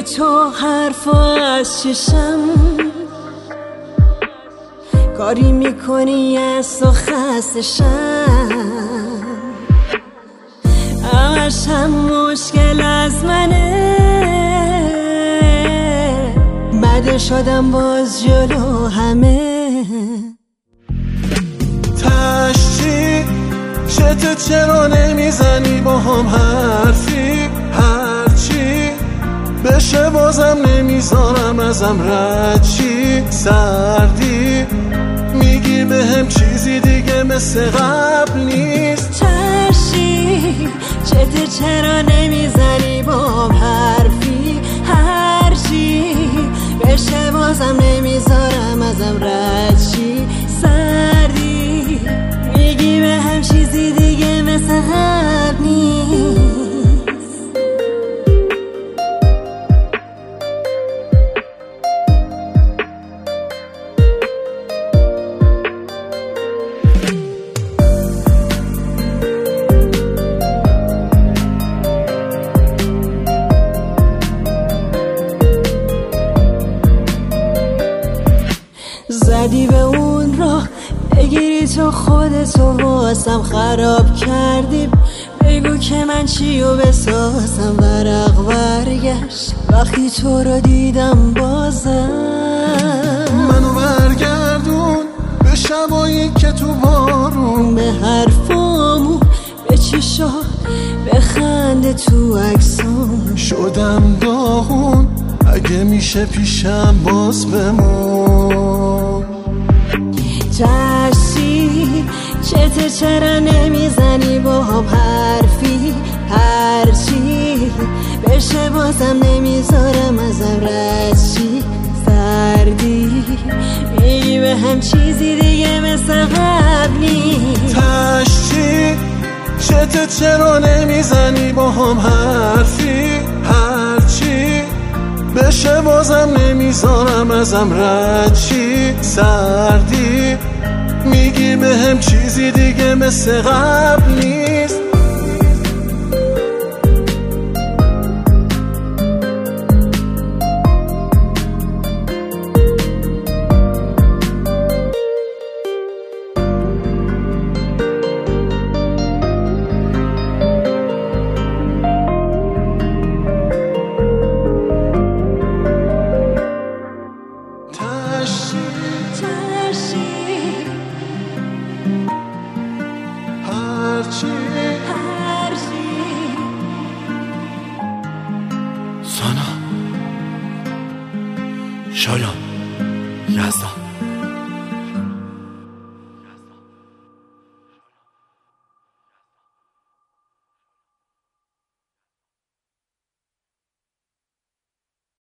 تو حرفا از چشم کاری میکنی از تو خستشم همش هم مشکل از منه بده شدم باز جلو همه تشتی چته چرا نمیزنی با هم حرفی هرچی بشه بازم نمیذارم ازم ردچی سردی میگی به هم چیزی دیگه مثل قبل نیست تشتی چته چرا نمیزنی با هم حرفی هرچی بشه بازم نمیذارم ازم ردچی سردی میگی به هم چیزی دیگه مثل قبل نیست زدی به اون راه بگیری تو خودتو واسم خراب کردی بگو که من چیو بسازم ورق برگشت وقتی تو رو دیدم بازم منو برگردون به شبایی که تو بارون به حرفامون به چشا به خنده تو عکسام شدم داغون اگه میشه پیشم باز بمون تشتی چته چرا نمیزنی با هم حرفی هرچی بشه بازم نمیذارم ازم ردچی سردی میگی به هم چیزی دیگه مثل قبل نیست تشتی چته چرا نمیزنی با هم حرفی هرچی بشه بازم نمیذارم ازم ردچی سردی میگی به هم چیزی دیگه مثل قبل نیست سانا شایان یزدان